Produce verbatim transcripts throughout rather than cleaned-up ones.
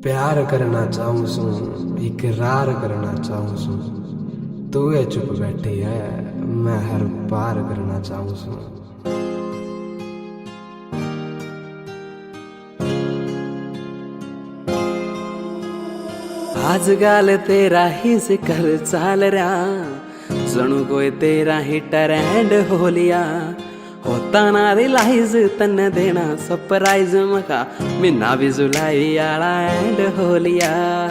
प्यार करना चाहूँ सू, इकरार करना चाहूँ सू, तू ये चुप बैठी है, मैं हर पार करना चाहूँ सू। आज गाल तेरा ही जिक्र चाल रहा, जणू कोई तेरा ही ट्रेंड हो लिया। होता ना रिलाइज तन देना सरप्राइज मका, मिना भी जुलाई आला एंड हो लिया।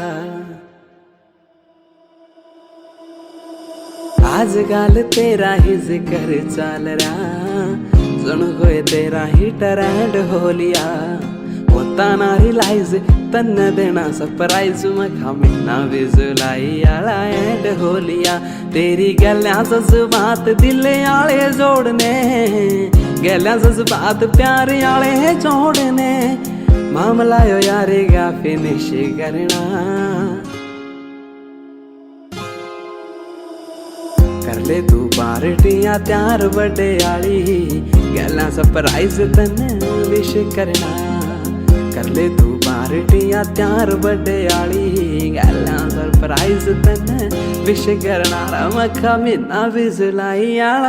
आज गाल तेरा ही जिक्र चाल रहा, जणू कोई तेरा ही ट्रेंड हो लिया। होता ना रिलाइज तन देना सरप्राइज मखा, मिना भी जुलाई आला एंड हो लिया। तेरी गल्लां जज्बात दिल आले जोड़ने, गल्लां जज्बात प्यार आले जोड़ने। मामला यो यारे गा फिनिश करना, कर ले तू पार्टियां त्यार बर्थडे आली, गल्लां सरप्राइज तन विश करना। कर ले तू पार्टियां त्यार बर्थडे आली, गल्लां सरप्राइज तन विश करना। मखा मिना भी जुलाई आला।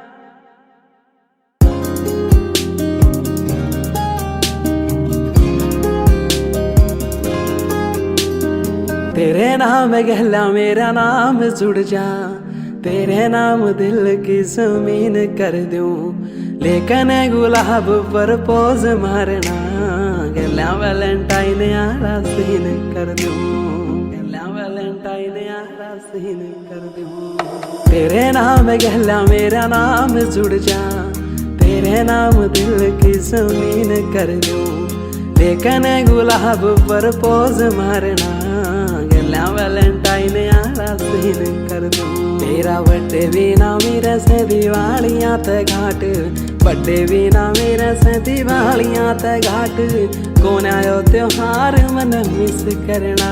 तेरे नाम गहला मेरा नाम जुड़ जा, तेरे नाम दिल की जमीन कर दूं। लेकिन गुलाब पर पोज मारना, गला वैलेंटाइन आला सीन कर दूं, गला वैलेंटाइन आला सीन कर दूं। तेरे नाम गहला मेरा नाम जुड़ जा, तेरे नाम दिल की जमीन कर दूं। लेकिन गुलाब पर पोज मारना, गला वैलेंटाइन आला सीन कर दूं। तेरा बर्थडे भी ना मेरे से दिवालियां ते घाट, बर्थडे भी ना मेरे से दिवालियां ते घाट। कौन आयो त्योहार मन मिस करना,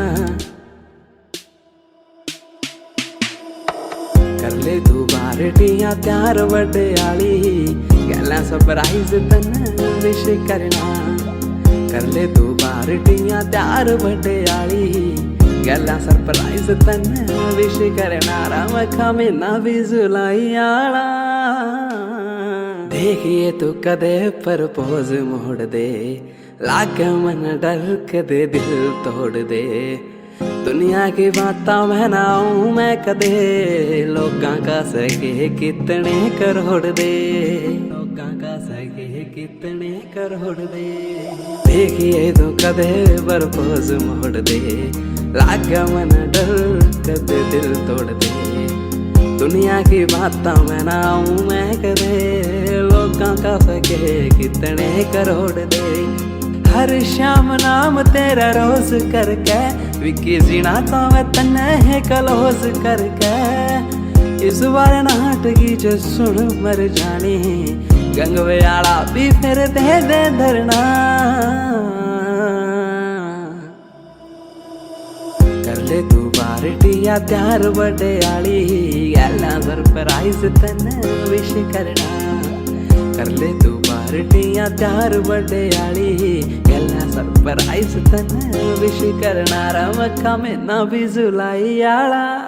कर ले तू पार्टियां त्यार बर्थडे आली, गल्लां सरप्राइज तन विश करना। कर ले तू पार्टियां त्यार बर्थडे आली, गल्लां सरप्राइज तन विश करना। मखा मिना भी जुलाई आला। देखिए तू कदे प्रपोज मोड़ दे, लाके मन डर कदे दिल तोड़ दे। दुनिया की बातां मैं ना आऊं मैं कदे, लोगां का सके कितने करोड़ दे, लोगां का सके कितने करोड़ दे। देखिए तू कदे प्रपोज मोड़ दे, लागे मन डर कदे दिल तोड़ दे। दुनिया की बातां मैं ना आऊं मैं कदे, लोगां का सके कितने करोड़ दे। हर शाम नाम तेरा रोज करके, विकी जीना तो मैं तन्ने है कलोज करके। इस बार नाटकी जो सुन मर जानी, गंगवे आला भी फिर दे दे धरना। कर ले तू पार्टियां त्यार बर्थडे आली, गल्लां सरप्राइज तन विश करना। कर ले तू पार्टियां त्यार बर्थडे आली, गल्लां सरप्राइज तन विश करना। मखा मिना भी जुलाई आला।